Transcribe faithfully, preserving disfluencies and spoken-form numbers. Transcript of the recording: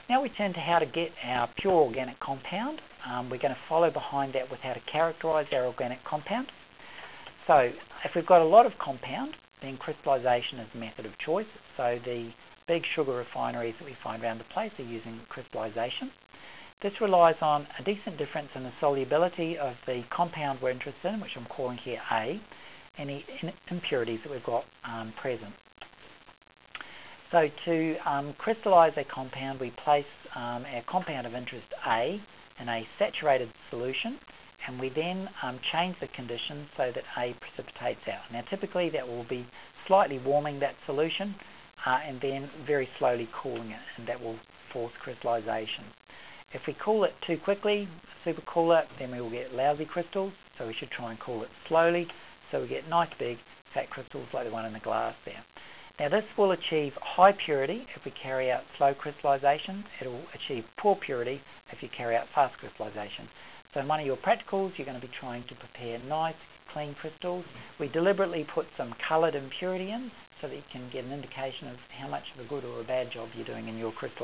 Now we turn to how to get our pure organic compound. Um, we're going to follow behind that with how to characterize our organic compound. So if we've got a lot of compound, then crystallization is the method of choice. So the big sugar refineries that we find around the place are using crystallization. This relies on a decent difference in the solubility of the compound we're interested in, which I'm calling here A, and the impurities that we've got um, present. So to um, crystallize a compound, we place um, our compound of interest A in a saturated solution, and we then um, change the conditions so that A precipitates out. Now typically that will be slightly warming that solution uh, and then very slowly cooling it, and that will force crystallization. If we cool it too quickly, supercool it, then we will get lousy crystals, so we should try and cool it slowly so we get nice big fat crystals like the one in the glass there. Now this will achieve high purity if we carry out slow crystallization. It will achieve poor purity if you carry out fast crystallization. So in one of your practicals, you're going to be trying to prepare nice, clean crystals. We deliberately put some coloured impurity in so that you can get an indication of how much of a good or a bad job you're doing in your crystallization.